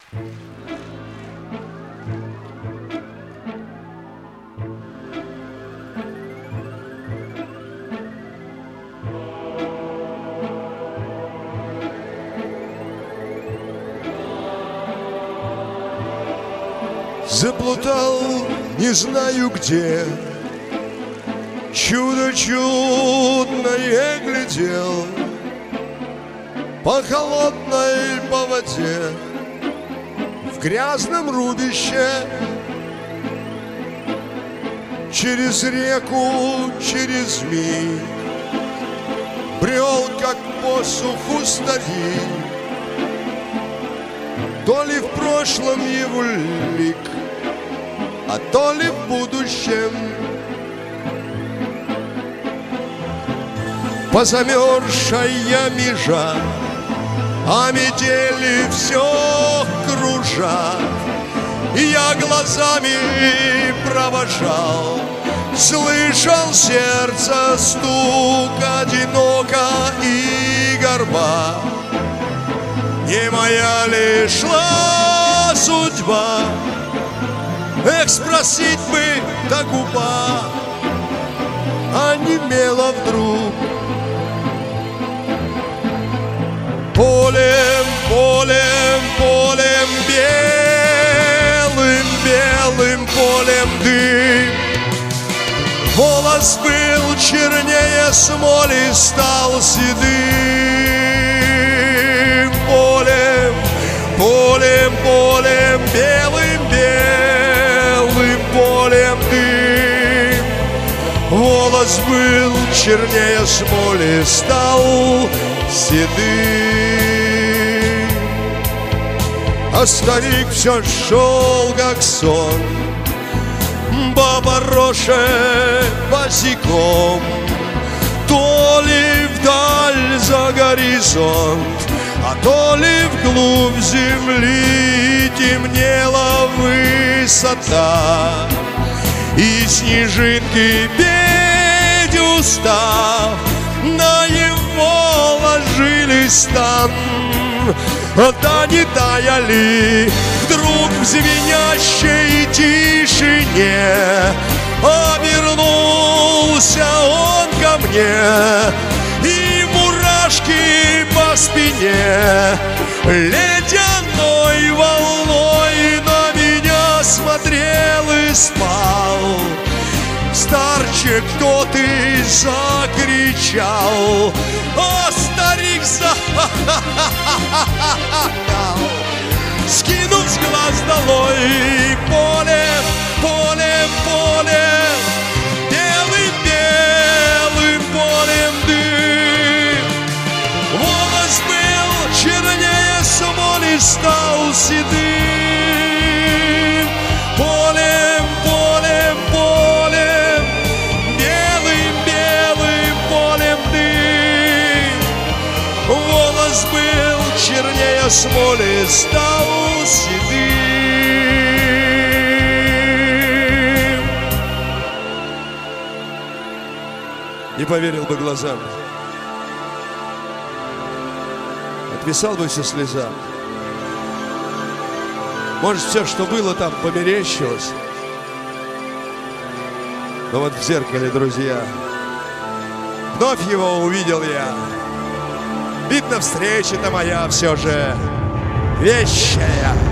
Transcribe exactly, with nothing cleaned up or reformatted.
Заплутал, не знаю где, чудо чудное глядел по холодной по воде в грязном рубище. Через реку, через миг брел, как по суху старик. То ли в прошлом его лик, а то ли в будущем. Позамерзшая межа, а метели все кружат. И я глазами провожал, слышал сердце стук одиноко и горба. Не моя ли шла судьба? Эх, спросить бы, да губа онемела вдруг. Полем, полем, полем, белым, белым полем дым. Волос был чернее смоли, стал седым. Полем, полем, полем, белым, белым полем дым. Волос был чернее смоли, стал седым. А старик все шел, как сон, баба Роша босиком. То ли вдаль за горизонт, а то ли вглубь земли темнела высота. И снежинки петь устав, на его ложились там. Да не таяли вдруг в звенящей тишине. Обернулся он ко мне, и мурашки по спине ледяной волной на меня смотрел и спал. Старче, кто ты, закричал, а старик захахахал. Скинув с глаз долой полем, полем, полем, белым, белым полем дым. Волос был чернее смоли, стал седым. Полем, полем, полем, белым, белым полем дым. Волос был чернее смоли, стал седым. Не поверил бы глазам, отписал бы все слезам. Может, все, что было там, померещилось. Но вот в зеркале, друзья, вновь его увидел я. Видно, встреча-то моя все же вещая.